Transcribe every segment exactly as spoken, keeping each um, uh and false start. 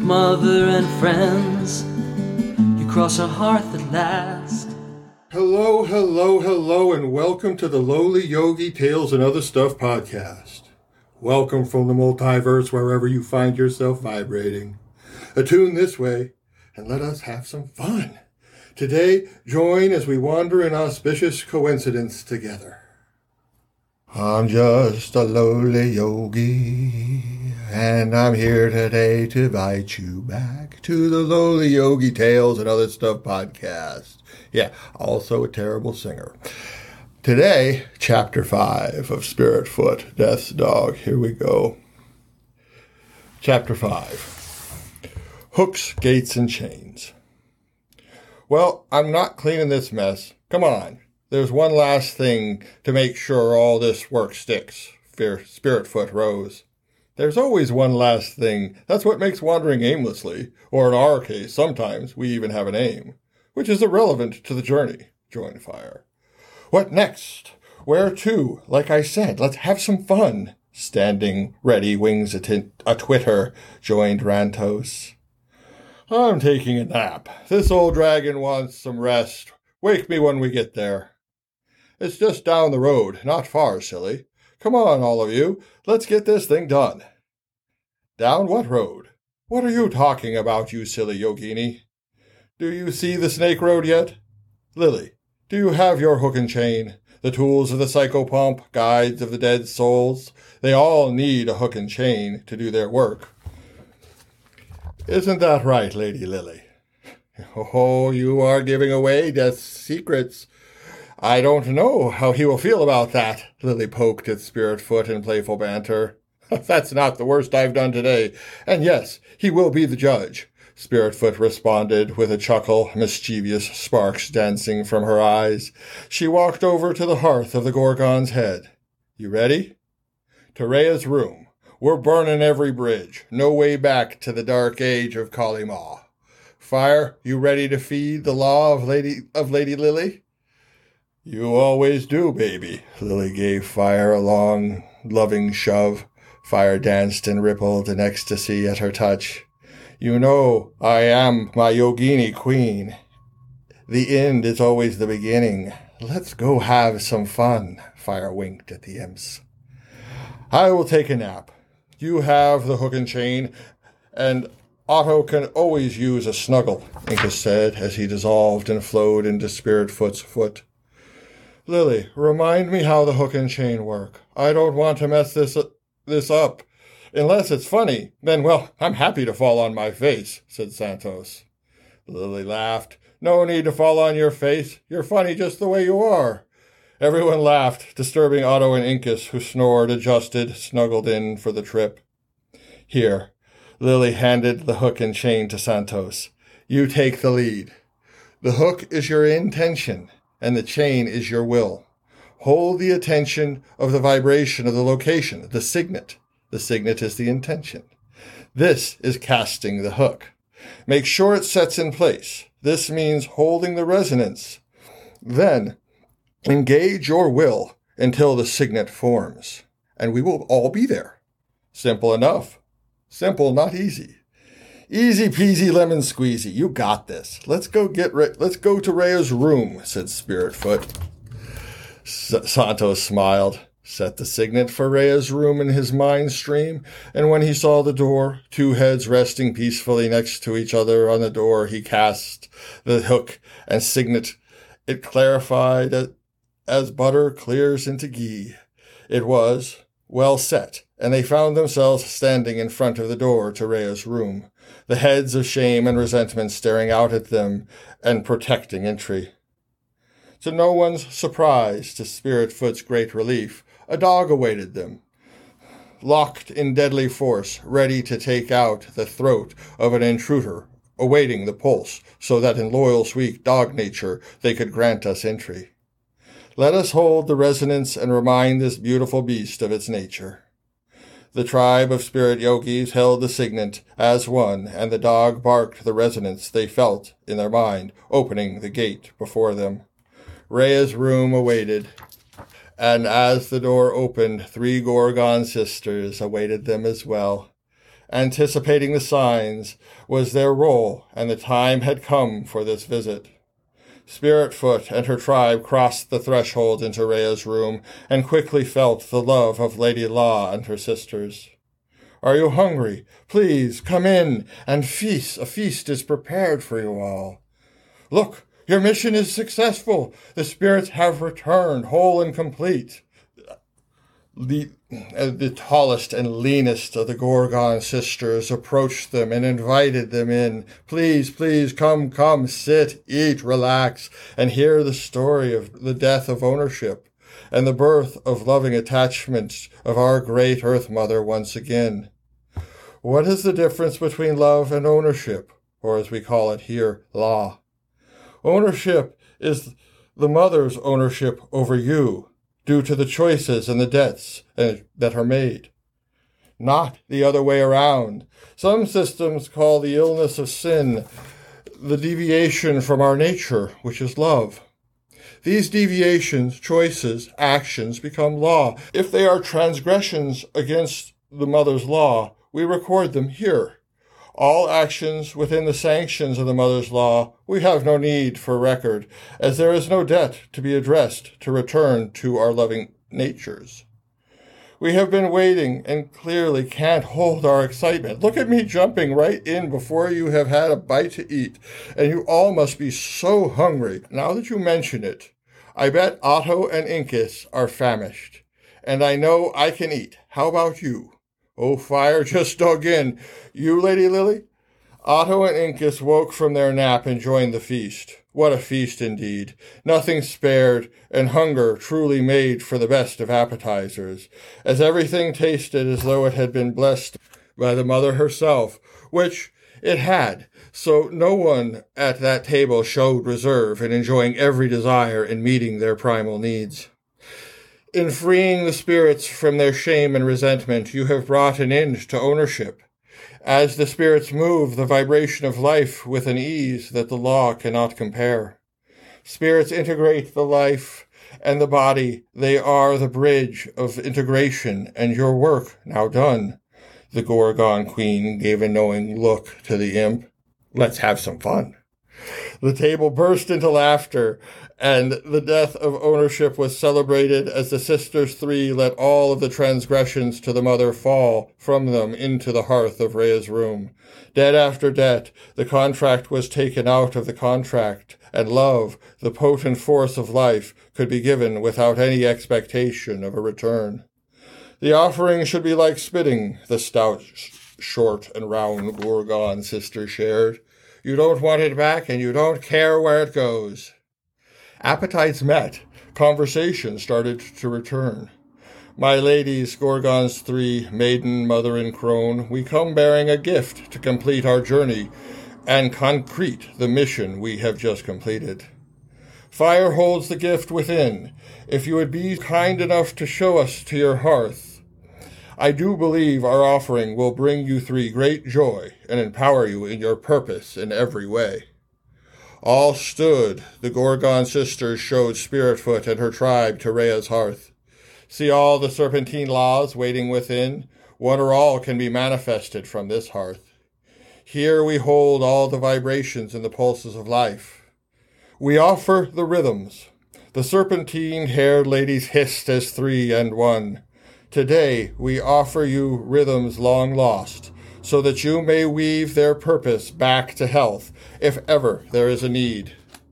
mother and friends, you cross a hearth at last. Hello, hello, hello, and welcome to the Lowly Yogi Tales and Other Stuff podcast. Welcome from the multiverse wherever you find yourself vibrating. Attune this way and let us have some fun. Today, join as we wander in auspicious coincidence together. I'm just a lowly yogi, and I'm here today to invite you back to the Lowly Yogi Tales and Other Stuff podcast. Yeah, also a terrible singer. Today, chapter five of Spiritfoot, Death's Dog. Here we go. Chapter five. Hooks, Gates, and Chains. Well, I'm not cleaning this mess. Come on. There's one last thing to make sure all this work sticks, Spiritfoot rose. There's always one last thing. That's what makes wandering aimlessly, or in our case, sometimes we even have an aim, which is irrelevant to the journey, joined Fire. What next? Where to? Like I said, let's have some fun. Standing ready, wings a, t- a twitter, joined Rantos. I'm taking a nap. This old dragon wants some rest. Wake me when we get there. It's just down the road, not far, silly. Come on, all of you. Let's get this thing done. Down what road? What are you talking about, you silly yogini? Do you see the snake road yet? Lily, do you have your hook and chain? The tools of the psychopomp, guides of the dead souls? They all need a hook and chain to do their work. Isn't that right, Lady Lily? Oh, you are giving away Death's secrets. I don't know how he will feel about that, Lily poked at Spiritfoot in playful banter. That's not the worst I've done today. And yes, he will be the judge, Spiritfoot responded with a chuckle, mischievous sparks dancing from her eyes. She walked over to the hearth of the Gorgon's head. You ready? To Rhea's room. We're burning every bridge. No way back to the dark age of Kali Ma. Fire, you ready to feed the law of Lady of Lady Lily? You always do, baby. Lily gave Fire a long, loving shove. Fire danced and rippled in ecstasy at her touch. You know, I am my yogini queen. The end is always the beginning. Let's go have some fun, Fire winked at the imps. I will take a nap. You have the hook and chain, and Otto can always use a snuggle, Incus said as he dissolved and flowed into Spiritfoot's foot. Lily, remind me how the hook and chain work. I don't want to mess this, this up. Unless it's funny, then, well, I'm happy to fall on my face, said Santos. Lily laughed. No need to fall on your face. You're funny just the way you are. Everyone laughed, disturbing Otto and Incus, who snored, adjusted, snuggled in for the trip. Here. Lily handed the hook and chain to Santos. You take the lead. The hook is your intention, and the chain is your will. Hold the attention of the vibration of the location, the signet. The signet is the intention. This is casting the hook. Make sure it sets in place. This means holding the resonance. Then, engage your will until the signet forms, and we will all be there. Simple enough. Simple, not easy. Easy peasy lemon squeezy. You got this. Let's go get Re- let's go to Rhea's room, said Spiritfoot. S- Santos smiled, set the signet for Rhea's room in his mind stream, and when he saw the door, two heads resting peacefully next to each other on the door, he cast the hook and signet. It clarified as, as butter clears into ghee. It was well set, and they found themselves standing in front of the door to Rhea's room, the heads of shame and resentment staring out at them and protecting entry. To no one's surprise, to Spiritfoot's great relief, a dog awaited them, locked in deadly force, ready to take out the throat of an intruder, awaiting the pulse, so that in loyal sweet dog nature they could grant us entry. Let us hold the resonance and remind this beautiful beast of its nature. The tribe of spirit yogis held the signet as one, and the dog barked the resonance they felt in their mind, opening the gate before them. Rhea's room awaited, and as the door opened, three Gorgon sisters awaited them as well. Anticipating the signs was their role, and the time had come for this visit. Spiritfoot and her tribe crossed the threshold into Rhea's room, and quickly felt the love of Lady Law and her sisters. "Are you hungry? Please come in, and feast. A feast is prepared for you all. Look, your mission is successful. The spirits have returned, whole and complete." The, uh, the tallest and leanest of the Gorgon sisters approached them and invited them in. "Please, please, come, come, sit, eat, relax, and hear the story of the death of ownership and the birth of loving attachment of our great Earth Mother once again. What is the difference between love and ownership, or as we call it here, law? Ownership is the mother's ownership over you, due to the choices and the debts that are made, not the other way around. Some systems call the illness of sin the deviation from our nature, which is love. These deviations, choices, actions become law. If they are transgressions against the mother's law, we record them here. All actions within the sanctions of the mother's law, we have no need for record, as there is no debt to be addressed to return to our loving natures. We have been waiting and clearly can't hold our excitement. Look at me jumping right in before you have had a bite to eat, and you all must be so hungry. Now that you mention it, I bet Otto and Incus are famished, and I know I can eat. How about you? Oh, Fire just dug in. You, Lady Lily? Otto and Incus woke from their nap and joined the feast. What a feast indeed. Nothing spared, and hunger truly made for the best of appetizers, as everything tasted as though it had been blessed by the mother herself, which it had, so no one at that table showed reserve in enjoying every desire and meeting their primal needs. In freeing the spirits from their shame and resentment, you have brought an end to ownership. As the spirits move the vibration of life with an ease that the law cannot compare. Spirits integrate the life and the body. They are the bridge of integration, and your work now done. The Gorgon Queen gave a knowing look to the imp. Let's have some fun. The table burst into laughter, and the death of ownership was celebrated as the sisters three let all of the transgressions to the mother fall from them into the hearth of Rhea's room. Debt after debt, the contract was taken out of the contract, and love, the potent force of life, could be given without any expectation of a return. The offering should be like spitting, the stout, short, and round Gorgon sister shared. You don't want it back, and you don't care where it goes. Appetites met. Conversation started to return. My ladies, Gorgons three, maiden, mother, and crone, we come bearing a gift to complete our journey and concrete the mission we have just completed. Fire holds the gift within. If you would be kind enough to show us to your hearth, I do believe our offering will bring you three great joy and empower you in your purpose in every way. All stood. The Gorgon sisters showed Spiritfoot and her tribe to Rhea's hearth. See all the serpentine laws waiting within? One or all can be manifested from this hearth. Here we hold all the vibrations and the pulses of life. We offer the rhythms. The serpentine-haired ladies hissed as three and one. Today we offer you rhythms long lost, so that you may weave their purpose back to health, if ever there is a need.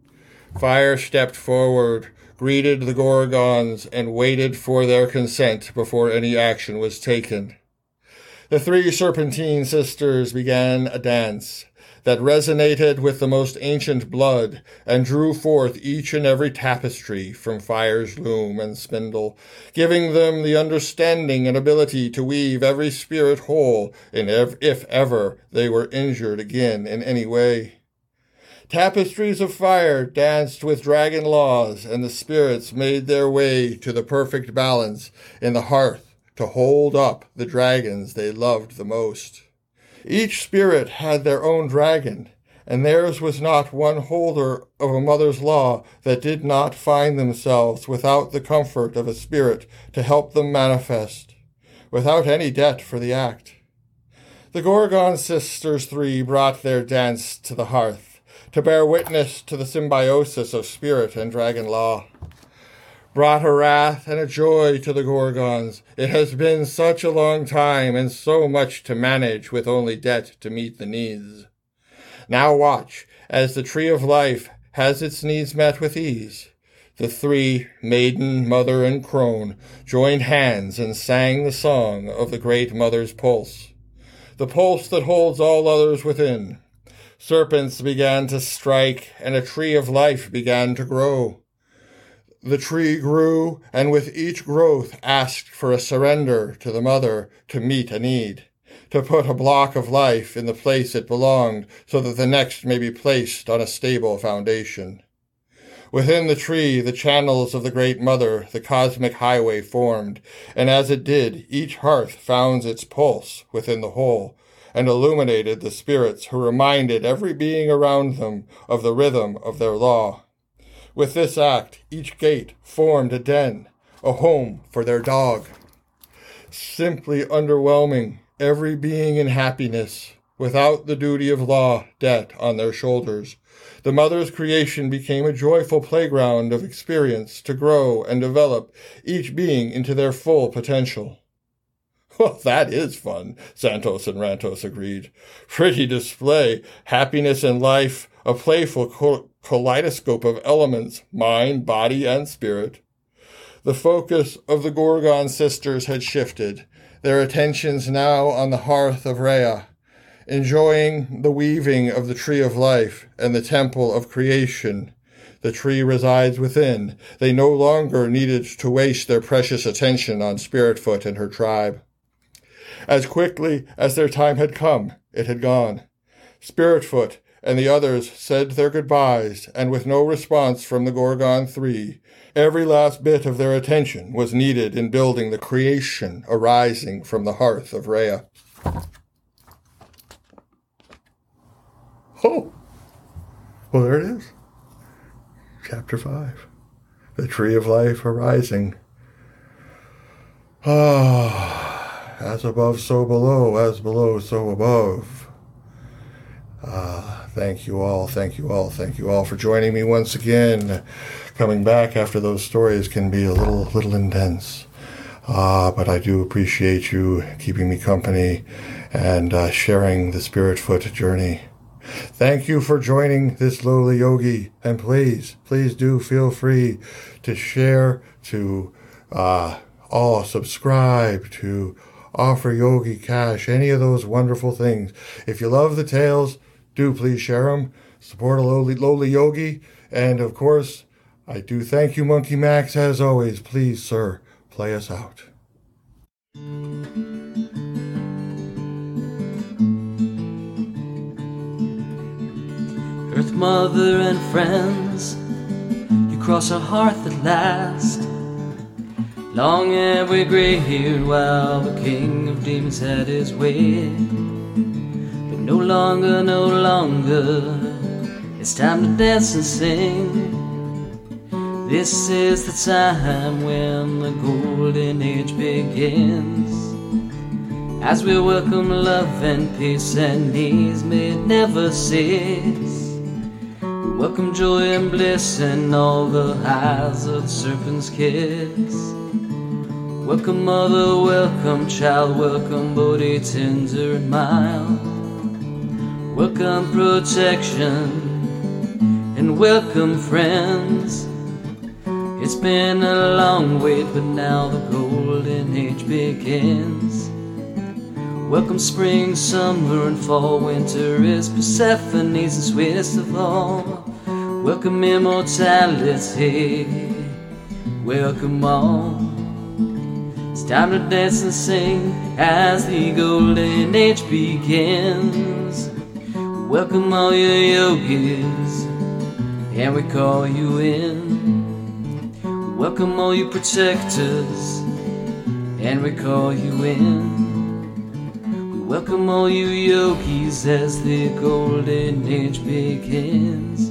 Fire stepped forward, greeted the Gorgons, and waited for their consent before any action was taken. The three Serpentine sisters began a dance that resonated with the most ancient blood and drew forth each and every tapestry from Fire's loom and spindle, giving them the understanding and ability to weave every spirit whole in ev- if ever they were injured again in any way. Tapestries of fire danced with dragon laws, and the spirits made their way to the perfect balance in the hearth to hold up the dragons they loved the most. Each spirit had their own dragon, and theirs was not one holder of a mother's law that did not find themselves without the comfort of a spirit to help them manifest, without any debt for the act. The Gorgon sisters three brought their dance to the hearth, to bear witness to the symbiosis of spirit and dragon law. Brought a wrath and a joy to the Gorgons. It has been such a long time and so much to manage with only debt to meet the needs. Now watch, as the tree of life has its needs met with ease. The three, maiden, mother, and crone, joined hands and sang the song of the great mother's pulse, the pulse that holds all others within. Serpents began to strike, and a tree of life began to grow. The tree grew, and with each growth asked for a surrender to the mother to meet a need, to put a block of life in the place it belonged, so that the next may be placed on a stable foundation. Within the tree, the channels of the Great Mother, the cosmic highway formed, and as it did, each hearth found its pulse within the whole, and illuminated the spirits who reminded every being around them of the rhythm of their law. With this act, each gate formed a den, a home for their dog. Simply underwhelming, every being in happiness, without the duty of law, debt on their shoulders. The mother's creation became a joyful playground of experience to grow and develop each being into their full potential. Well, that is fun, Santos and Rantos agreed. Pretty display, happiness and life, a playful co- kaleidoscope of elements, mind, body, and spirit. The focus of the Gorgon sisters had shifted, their attentions now on the hearth of Rhea, enjoying the weaving of the tree of life and the temple of creation. The tree resides within. They no longer needed to waste their precious attention on Spiritfoot and her tribe. As quickly as their time had come, it had gone. Spiritfoot and the others said their goodbyes, and with no response from the Gorgon Three, every last bit of their attention was needed in building the creation arising from the hearth of Rhea. Oh, well, there it is. Chapter five. The Tree of Life arising. Ah, as above, so below, as below, so above. Ah, thank you all, thank you all, thank you all for joining me once again. Coming back after those stories can be a little, little intense. Ah, but I do appreciate you keeping me company and uh, sharing the Spiritfoot journey. Thank you for joining this lowly yogi, and please, please do feel free to share, to uh, all subscribe, to offer Yogi Cash, any of those wonderful things. If you love the tales, do please share them. Support a lowly, lowly yogi, and of course, I do thank you, Monkey Max, as always. Please, sir, play us out. Earth Mother and friends, you cross our hearth at last. Long have we grey-haired while the king of demons had his way. But no longer, no longer, it's time to dance and sing. This is the time when the golden age begins, as we welcome love and peace and ease, may it never cease. Welcome joy and bliss and all the highs of the serpent's kiss. Welcome mother, welcome child, welcome Bodhi tender and mild. Welcome protection and welcome friends. It's been a long wait, but now the golden age begins. Welcome spring, summer, and fall. Winter is Persephone's and sweetest of all. Welcome immortality. Welcome all. It's time to dance and sing as the golden age begins. Welcome all your yogis, and we call you in. Welcome all you protectors, and we call you in. Welcome all you yogis as the golden age begins.